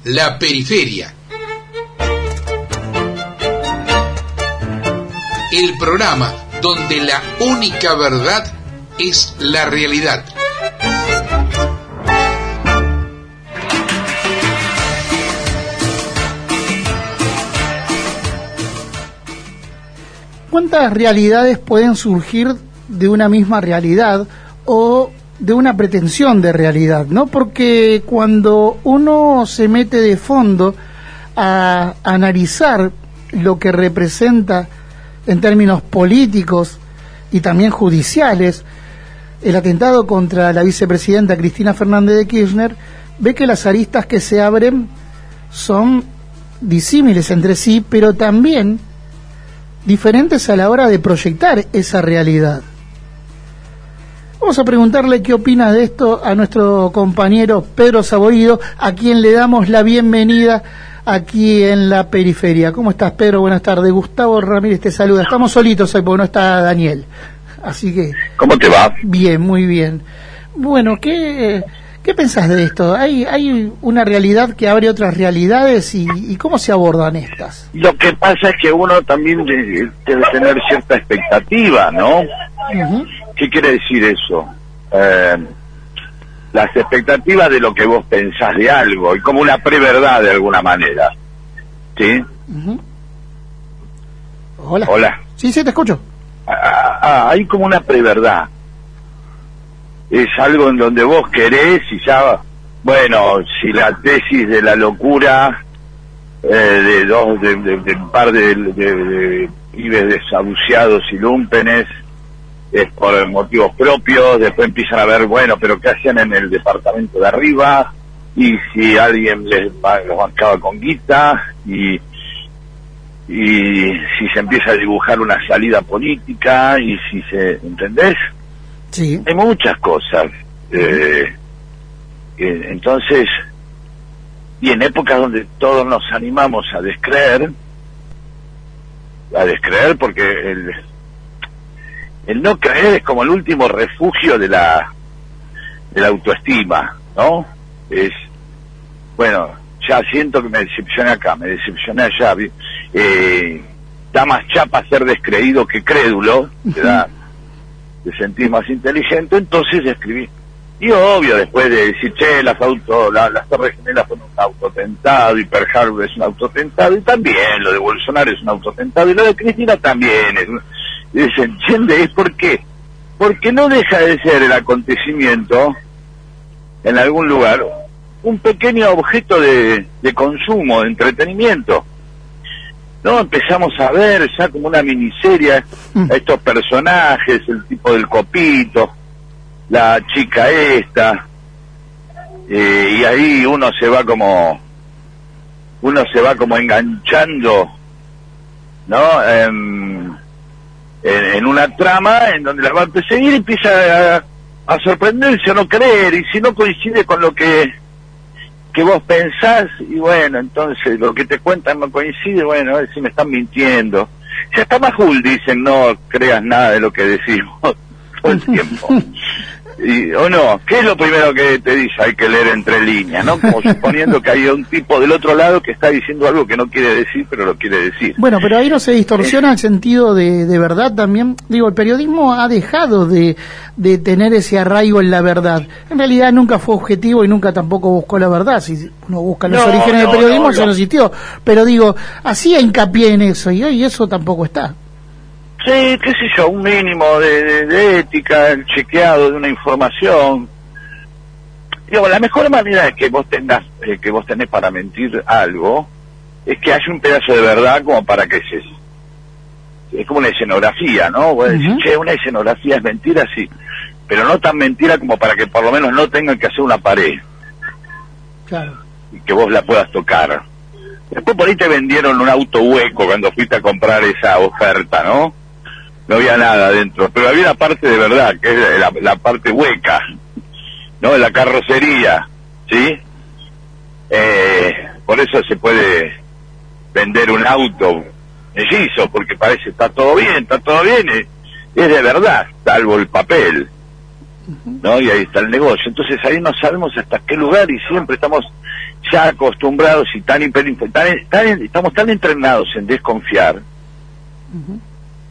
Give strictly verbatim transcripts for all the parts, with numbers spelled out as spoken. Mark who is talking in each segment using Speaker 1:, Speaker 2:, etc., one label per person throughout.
Speaker 1: La Periferia. El programa donde la única verdad es la realidad.
Speaker 2: ¿Cuántas realidades pueden surgir de una misma realidad o de una pretensión de realidad, ¿no? Porque cuando uno se mete de fondo a analizar lo que representa en términos políticos y también judiciales el atentado contra la vicepresidenta Cristina Fernández de Kirchner, ve que las aristas que se abren son disímiles entre sí, pero también diferentes a la hora de proyectar esa realidad. Vamos a preguntarle qué opina de esto a nuestro compañero Pedro Saborido, a quien le damos la bienvenida aquí en La Periferia. ¿Cómo estás, Pedro? Buenas tardes. Gustavo Ramírez te saluda. Estamos solitos hoy porque no está Daniel. Así que...
Speaker 3: ¿Cómo te va?
Speaker 2: Bien, muy bien. Bueno, ¿qué, qué pensás de esto? ¿Hay, hay una realidad que abre otras realidades y, y cómo se abordan estas?
Speaker 3: Lo que pasa es que uno también debe tener cierta expectativa, ¿no? Uh-huh. ¿Qué quiere decir eso? Eh, las expectativas de lo que vos pensás de algo, y como una preverdad de alguna manera. ¿Sí?
Speaker 2: Uh-huh. Hola.
Speaker 3: Hola.
Speaker 2: Sí, sí, te escucho.
Speaker 3: Ah, ah, hay como una preverdad. Es algo en donde vos querés y ya, bueno, si la tesis de la locura eh, de dos, de, de, de un par de, de, de pibes desahuciados y lúmpenes, es por motivos propios, después empiezan a ver, bueno, pero ¿qué hacían en el departamento de arriba? Y si alguien les los bancaba con guita, y y si se empieza a dibujar una salida política, y si se... ¿entendés?
Speaker 2: Sí.
Speaker 3: Hay muchas cosas. Eh, eh, entonces, y en épocas donde todos nos animamos a descreer, a descreer porque el... el no creer es como el último refugio de la de la autoestima, ¿no? Es, bueno, ya siento que me decepcioné acá, me decepcioné allá, eh, da más chapa ser descreído que crédulo, te da, te sentís más inteligente, entonces escribí. Y obvio, después de decir, che, las auto, la, las Torres Gemelas fueron un autotentado, y Pearl Harbor es un autotentado, y también lo de Bolsonaro es un autotentado, y lo de Cristina también es un... ¿Se entiende? ¿Es por qué? Porque no deja de ser el acontecimiento, en algún lugar, un pequeño objeto de, de consumo, de entretenimiento. No, empezamos a ver ya como una miniserie a estos personajes, el tipo del copito, la chica esta, eh, y ahí uno se va como, uno se va como enganchando, ¿no? Eh, En, en una trama en donde la va a perseguir y empieza a, a sorprenderse o no creer, y si no coincide con lo que que vos pensás, y bueno, entonces lo que te cuentan no coincide, bueno, a ver si me están mintiendo. Ya está Majul, dicen, no creas nada de lo que decimos todo el tiempo. Y, o no, ¿qué es lo primero que te dice? Hay que leer entre líneas, ¿no? Como suponiendo que hay un tipo del otro lado que está diciendo algo que no quiere decir, pero lo quiere decir.
Speaker 2: Bueno, pero ahí no se distorsiona eh. el sentido de, de verdad también. Digo, el periodismo ha dejado de, de tener ese arraigo en la verdad. En realidad nunca fue objetivo y nunca tampoco buscó la verdad. Si uno busca los no, orígenes no, del periodismo, no, eso no. no existió. Pero digo, hacía hincapié en eso, y hoy eso tampoco está.
Speaker 3: Sí, qué sé yo, un mínimo de, de, de ética, el chequeado de una información. Digo, la mejor manera de que vos tengas, eh, que vos tenés para mentir algo, es que haya un pedazo de verdad como para que se... Es como una escenografía, ¿no? Vos decís, uh-huh. che, una escenografía es mentira, sí, pero no tan mentira como para que por lo menos no tengan que hacer una pared.
Speaker 2: Claro.
Speaker 3: Y que vos la puedas tocar. Después por ahí te vendieron un auto hueco cuando fuiste a comprar esa oferta, ¿no? No había nada adentro, pero había una parte de verdad, que es la, la parte hueca, ¿no? La carrocería, ¿sí? Eh, por eso se puede vender un auto mellizo, porque parece está todo bien, está todo bien, es, es de verdad, salvo el papel, ¿no? Y ahí está el negocio. Entonces ahí no sabemos hasta qué lugar, y siempre estamos ya acostumbrados y tan, hiper, tan, tan estamos tan entrenados en desconfiar, uh-huh,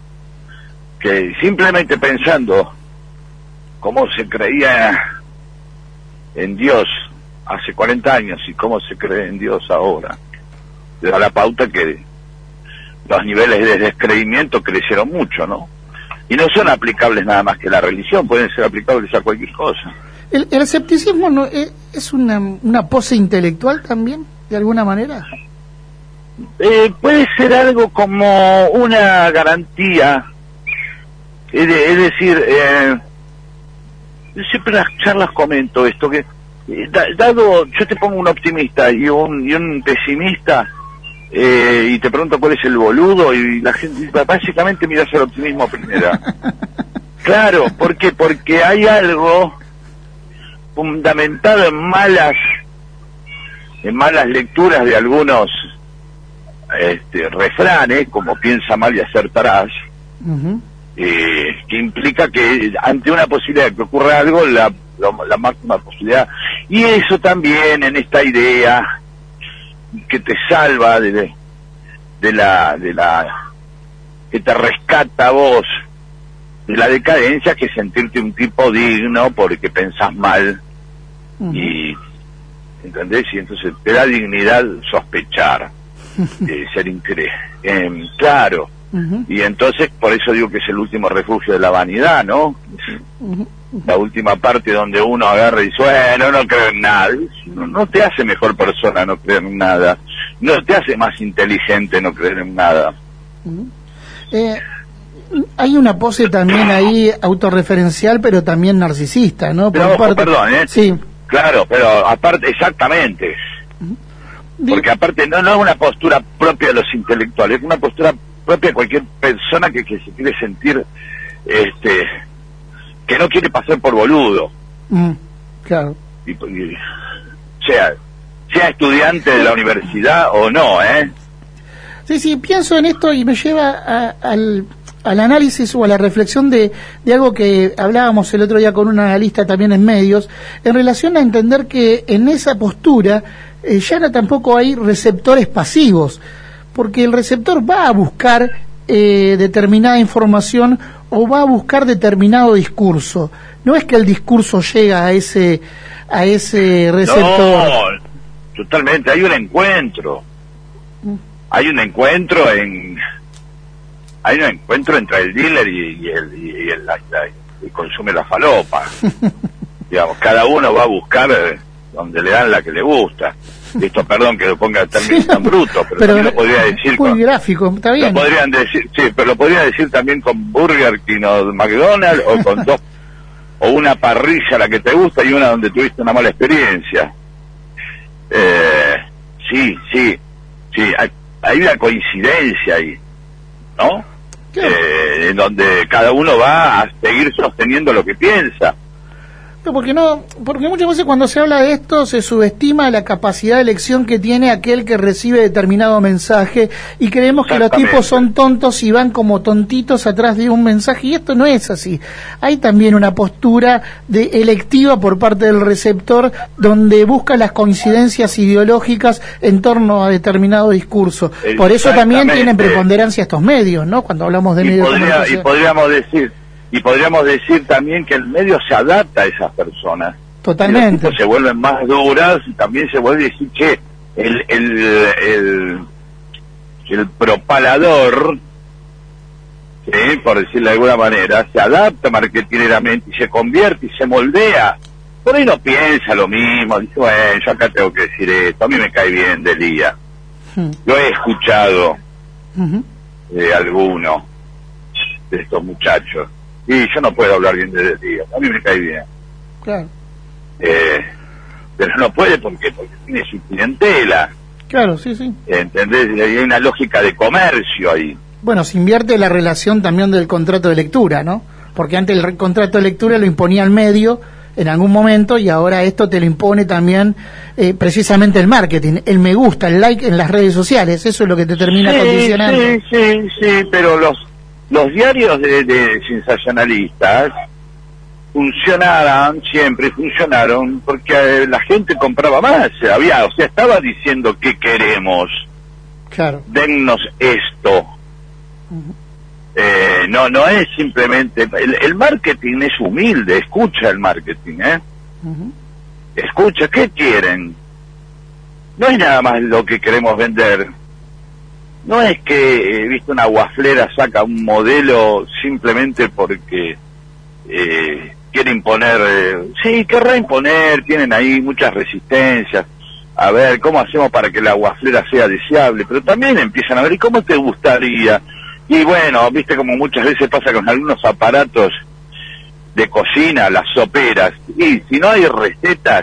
Speaker 3: que simplemente pensando cómo se creía en Dios hace cuarenta años y cómo se cree en Dios ahora, le da la pauta que los niveles de descreimiento crecieron mucho, ¿no? Y no son aplicables nada más que a la religión, pueden ser aplicables a cualquier cosa.
Speaker 2: ¿El, el escepticismo no es, es una, una pose intelectual también, de alguna manera?
Speaker 3: Eh, puede ser algo como una garantía, es, de, es decir, eh, yo siempre en las charlas comento esto, que eh, da, dado, yo te pongo un optimista y un, y un pesimista, eh, y te pregunto cuál es el boludo, y la gente básicamente miras el optimismo primero. Claro, ¿por qué? Porque hay algo fundamentado en malas en malas lecturas de algunos este, refranes, como piensa mal y acertarás, uh-huh, eh, que implica que ante una posibilidad de que ocurra algo, la, la, la máxima posibilidad, y eso también en esta idea que te salva de, de la de la que te rescata a vos de la decadencia, que sentirte un tipo digno porque pensás mal, uh-huh, y ¿entendés? Y entonces te da dignidad sospechar, eh, ser increíble, eh, claro, uh-huh, y entonces por eso digo que es el último refugio de la vanidad, ¿no? Uh-huh. La última parte donde uno agarra y dice, bueno, no creo en nada. No, no te hace mejor persona no creer en nada, no te hace más inteligente no creer en nada.
Speaker 2: Uh-huh. eh, hay una pose también ahí autorreferencial, pero también narcisista, ¿no? Por
Speaker 3: pero,
Speaker 2: parte...
Speaker 3: perdón, ¿eh?
Speaker 2: Sí.
Speaker 3: Claro, pero aparte, exactamente. Uh-huh. Porque aparte no, no es una postura propia de los intelectuales, es una postura propia de cualquier persona que, que se quiere sentir, este, que no quiere pasar por boludo.
Speaker 2: Mm, claro.
Speaker 3: Y, y, sea, sea estudiante de la universidad o no, ¿eh?
Speaker 2: Sí, sí, pienso en esto y me lleva a, al, al análisis o a la reflexión de, de algo que hablábamos el otro día con un analista también en medios, en relación a entender que en esa postura eh, ya no tampoco hay receptores pasivos, porque el receptor va a buscar eh, determinada información o va a buscar determinado discurso. No es que el discurso llega a ese a ese receptor.
Speaker 3: No, totalmente, hay un encuentro. Mm. Hay un encuentro en hay un encuentro entre el dealer y, y el y el, la, la, el consume la falopa. Digamos, cada uno va a buscar donde le dan la que le gusta. Esto, perdón que lo ponga también sí, tan bruto, pero, pero también lo podría decir
Speaker 2: muy
Speaker 3: con,
Speaker 2: gráfico, está bien.
Speaker 3: Lo podrían decir, sí, pero lo podría decir también con Burger King o McDonald's o con dos o una parrilla la que te gusta y una donde tuviste una mala experiencia. Eh, sí, sí, sí, hay, hay una coincidencia ahí, ¿no? Eh, en donde cada uno va a seguir sosteniendo lo que piensa.
Speaker 2: Porque no, porque muchas veces cuando se habla de esto se subestima la capacidad de elección que tiene aquel que recibe determinado mensaje y creemos que los tipos son tontos y van como tontitos atrás de un mensaje, y esto no es así. Hay también una postura de electiva por parte del receptor donde busca las coincidencias ideológicas en torno a determinado discurso. Por eso también tienen preponderancia estos medios, ¿no? Cuando hablamos de
Speaker 3: y
Speaker 2: medios
Speaker 3: podría,
Speaker 2: de comunicación.
Speaker 3: Y podríamos decir Y podríamos decir también que el medio se adapta a esas personas.
Speaker 2: Totalmente.
Speaker 3: Y se vuelven más duras y también se vuelve a decir que el, el, el, el propalador, ¿sí?, por decirlo de alguna manera, se adapta marketineramente y se convierte y se moldea. Por ahí no piensa lo mismo, dice, bueno, yo acá tengo que decir esto, a mí me cae bien Delía. Hmm. Lo he escuchado uh-huh. de alguno de estos muchachos. Y yo no puedo hablar bien de Delía, a mí me cae bien.
Speaker 2: Claro.
Speaker 3: Eh, pero no puede porque, porque tiene su clientela.
Speaker 2: Claro, sí, sí.
Speaker 3: ¿Entendés? Y hay una lógica de comercio ahí.
Speaker 2: Bueno, se invierte la relación también del contrato de lectura, ¿no? Porque antes el contrato de lectura lo imponía el medio en algún momento y ahora esto te lo impone también eh, precisamente el marketing, el me gusta, el like en las redes sociales, eso es lo que te termina
Speaker 3: sí,
Speaker 2: condicionando.
Speaker 3: Sí, sí, sí, pero los los diarios de, de sensacionalistas funcionaran siempre, funcionaron porque eh, la gente compraba más, había, o sea, estaba diciendo que queremos,
Speaker 2: claro,
Speaker 3: dennos esto.
Speaker 2: uh-huh.
Speaker 3: eh, no, no es simplemente, el, el marketing es humilde, escucha el marketing, ¿eh?
Speaker 2: Uh-huh.
Speaker 3: Escucha, ¿qué quieren? No es nada más lo que queremos vender. No es que, eh, viste, una guaflera saca un modelo simplemente porque eh, quiere imponer, eh, sí, querrá imponer, tienen ahí muchas resistencias, a ver, ¿cómo hacemos para que la guaflera sea deseable? Pero también empiezan a ver, ¿y cómo te gustaría? Y bueno, viste como muchas veces pasa con algunos aparatos de cocina, las soperas, y si no hay recetas,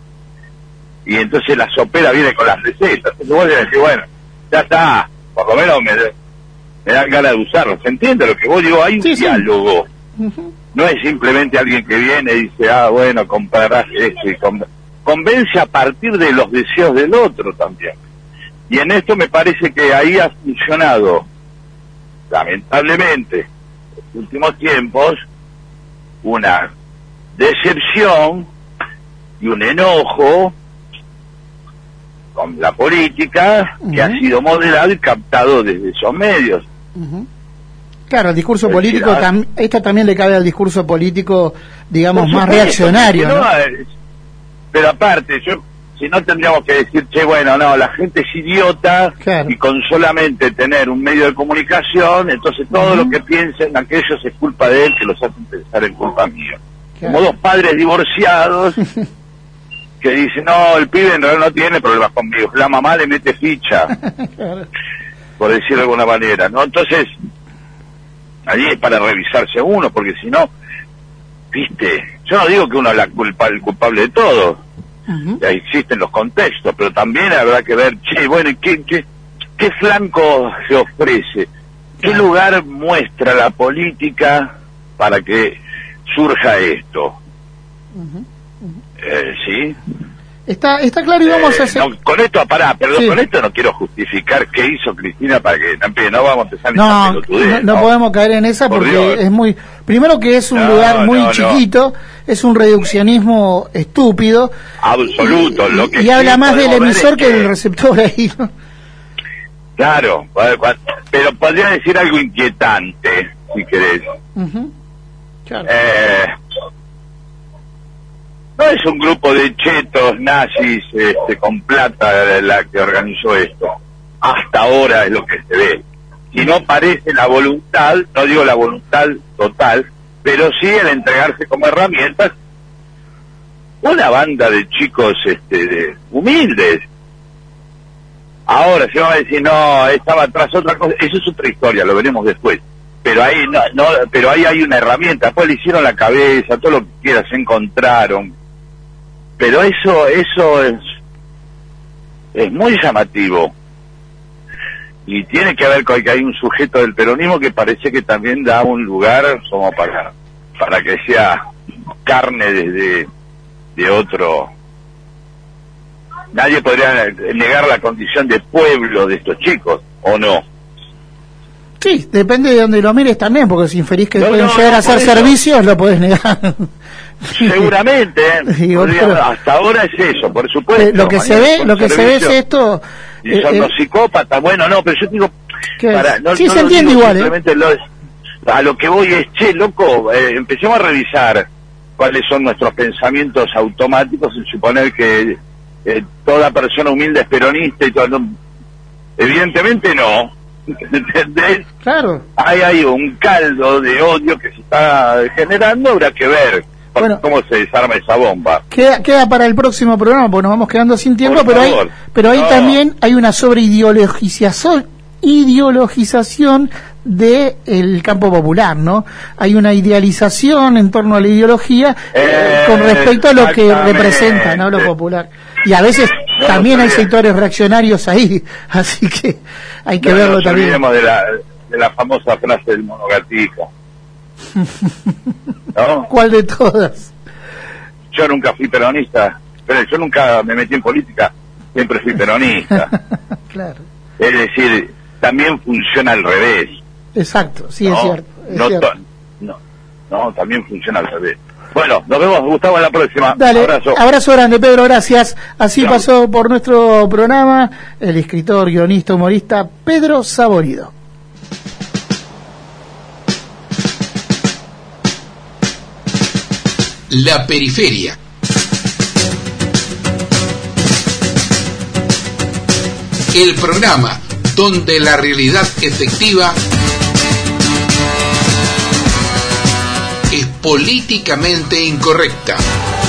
Speaker 3: y entonces la sopera viene con las recetas, entonces vos le decís, bueno, ya está, por lo menos me, me dan ganas de usarlo. ¿Se entiende lo que vos digo? Hay un
Speaker 2: sí,
Speaker 3: diálogo.
Speaker 2: Sí. Uh-huh.
Speaker 3: No es simplemente alguien que viene y dice, ah, bueno, comprarás esto. Y con... convence a partir de los deseos del otro también. Y en esto me parece que ahí ha funcionado, lamentablemente, en los últimos tiempos, una decepción y un enojo con la política, uh-huh, que ha sido moderado y captado desde esos medios.
Speaker 2: Uh-huh. Claro, el discurso es político, decir, tam- esto también le cabe al discurso político, digamos, más reaccionario, ¿no? ¿no?
Speaker 3: Pero aparte, yo, si no tendríamos que decir, che, bueno, no, la gente es idiota, claro, y con solamente tener un medio de comunicación, entonces todo, uh-huh, lo que piensen aquellos es culpa de él, que los hacen pensar en culpa mía. Claro. Como dos padres divorciados que dicen, no, el pibe en realidad no tiene problemas conmigo, la mamá le mete ficha, claro, por decirlo de alguna manera, ¿no? Entonces, allí es para revisarse uno, porque si no, viste, yo no digo que uno es la culpa, el culpable de todo, uh-huh, ya existen los contextos, pero también habrá que ver, che, bueno, ¿qué, qué, qué flanco se ofrece? ¿Qué claro. lugar muestra la política para que surja esto?
Speaker 2: Uh-huh.
Speaker 3: Eh, ¿Sí?
Speaker 2: Está, está claro y vamos
Speaker 3: eh,
Speaker 2: a hacer...
Speaker 3: No, con esto, pará, perdón, sí, con esto no quiero justificar qué hizo Cristina para que no, no vamos a empezar en
Speaker 2: no,
Speaker 3: esa pelotudez,
Speaker 2: no, no, no podemos caer en esa Por porque Dios. es muy... Primero que es un no, lugar muy no, chiquito, no. es un reduccionismo estúpido.
Speaker 3: Absoluto,
Speaker 2: y,
Speaker 3: lo que
Speaker 2: Y, y habla más del emisor que,
Speaker 3: que
Speaker 2: del receptor ahí, ¿no?
Speaker 3: Claro, pero podría decir algo inquietante, si querés. Uh-huh. Claro. Eh... No es un grupo de chetos nazis este, con plata la que organizó esto. Hasta ahora es lo que se ve. Si no parece la voluntad, no digo la voluntad total, pero sí el entregarse como herramientas una banda de chicos este, de, humildes. Ahora, si vamos a decir, no, estaba atrás otra cosa, eso es otra historia, lo veremos después. Pero ahí no, no, pero ahí hay una herramienta, después le hicieron la cabeza, todo lo que quieras, se encontraron. Pero eso eso es es muy llamativo y tiene que ver con que hay un sujeto del peronismo que parece que también da un lugar como para para que sea carne de, de, de otro. Nadie podría negar la condición de pueblo de estos chicos, ¿o no?
Speaker 2: Sí, depende de donde lo mires también, porque si inferís que
Speaker 3: no,
Speaker 2: pueden
Speaker 3: no,
Speaker 2: llegar
Speaker 3: no,
Speaker 2: a hacer servicios, lo podés negar.
Speaker 3: Seguramente, ¿eh? Podría, hasta ahora es eso, por supuesto.
Speaker 2: Eh, lo que se ve, lo que se ve es esto.
Speaker 3: Y son eh, los psicópatas, bueno, no, pero yo digo, para, no,
Speaker 2: sí,
Speaker 3: no
Speaker 2: se entiende igual,
Speaker 3: simplemente
Speaker 2: ¿eh?
Speaker 3: lo, a lo que voy es, che, loco, eh, empecemos a revisar cuáles son nuestros pensamientos automáticos en suponer que eh, toda persona humilde es peronista y todo. No, evidentemente no. ¿Entendés?
Speaker 2: Claro.
Speaker 3: Hay, hay un caldo de odio que se está generando, habrá que ver bueno, cómo se desarma esa bomba.
Speaker 2: Queda, queda para el próximo programa, porque nos vamos quedando sin tiempo,
Speaker 3: Por
Speaker 2: pero
Speaker 3: favor.
Speaker 2: hay, pero ahí no. también hay una sobreideologización ideologización de el campo popular, ¿no? Hay una idealización en torno a la ideología eh, con respecto a lo que representa, ¿no? Lo popular. Y a veces no, también no hay sectores reaccionarios ahí, así que hay que
Speaker 3: no,
Speaker 2: verlo
Speaker 3: no
Speaker 2: también.
Speaker 3: No de la, de la famosa frase del monogatija. ¿No?
Speaker 2: ¿Cuál de todas?
Speaker 3: Yo nunca fui peronista, pero yo nunca me metí en política, siempre fui peronista.
Speaker 2: Claro.
Speaker 3: Es decir, también funciona al revés.
Speaker 2: Exacto, sí,
Speaker 3: ¿no?
Speaker 2: es cierto. Es
Speaker 3: no,
Speaker 2: cierto.
Speaker 3: no, no, también funciona al revés. Bueno, nos vemos, Gustavo, en la próxima.
Speaker 2: Dale,
Speaker 3: abrazo.
Speaker 2: Abrazo grande, Pedro, gracias. Así
Speaker 3: Chao.
Speaker 2: pasó por nuestro programa el escritor, guionista, humorista Pedro Saborido.
Speaker 1: La periferia. El programa donde la realidad efectiva es políticamente incorrecta.